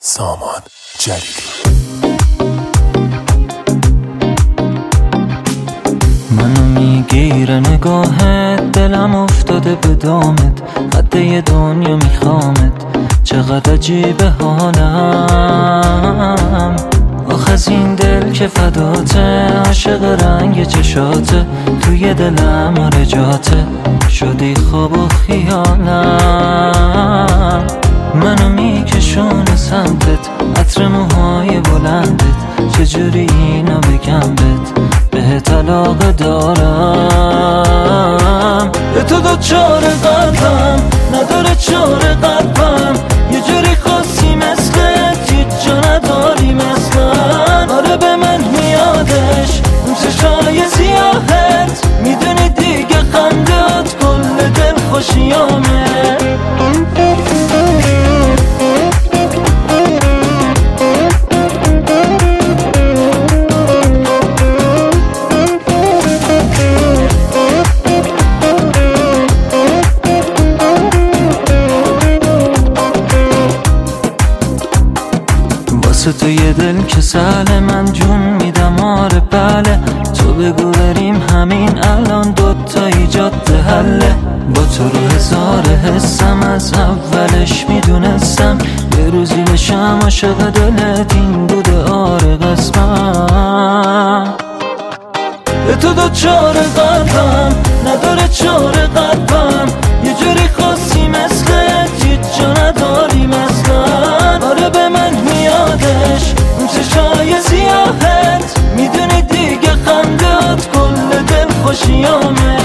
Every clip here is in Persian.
سامان جلیلی. منو میگیره نگاهت، دلم افتاده به دامت، قده دنیا میخوامت، چقدر عجیبه حالم. آخ از این دل که فداته، عاشق رنگ چشاته، توی دلم آره جاته، شدی خواب و خیالم. منو میکشونه سمتت، عطر موهای بلندت، چجوری اینو بگم بهت علاقه دارم. به تو دوچار قلبم، نداره چار قلبم، یه جوری خاصی مثلت، هیچ جا نداری مثلن. آره به من میادش اون چشای سیاهت، میدونی دیگه خندت کل دل خوشیامه. تو یه دل که سهله، من جون میدم آره بله. تو بگو بریم همین الان، دوتایی جاده حله. با تو رو هزار حسم، از اولش میدونستم یه روزی بشم عاشق دلت، این بوده آره قسمم. به تو دوچار قلبم، نداره چار قلبم، یه جوری خاصی مثلت، هیچ جا نداری مثلن. آره به من میادش اون چشای سیاهت، میدونی دیگه خندت کل دل خوشیامه.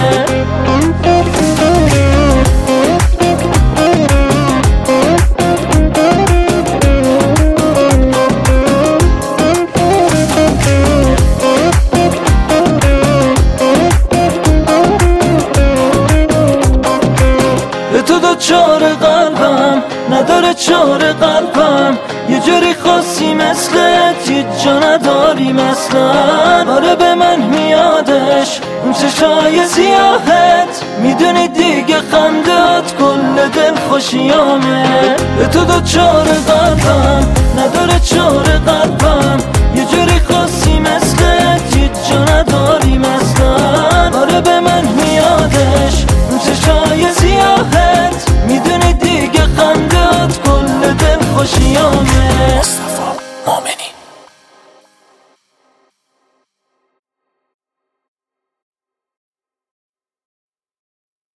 تو دوچار قلبم، نداره چار قلبم، یه جوری خاصی مثلت، هیچ جا نداری مثلن. آره به من میادش اون چشای سیاهت، میدونی دیگه خندت کل دل خوشیامه. به تو دوچار قلبم، نداره چار قلبم، یه جوری خاصی مثلت، هیچ جا نداری مثلن. آره به من میادش اون چشای سیاهت، میدونی دیگه خندت کل دل خوشیامه.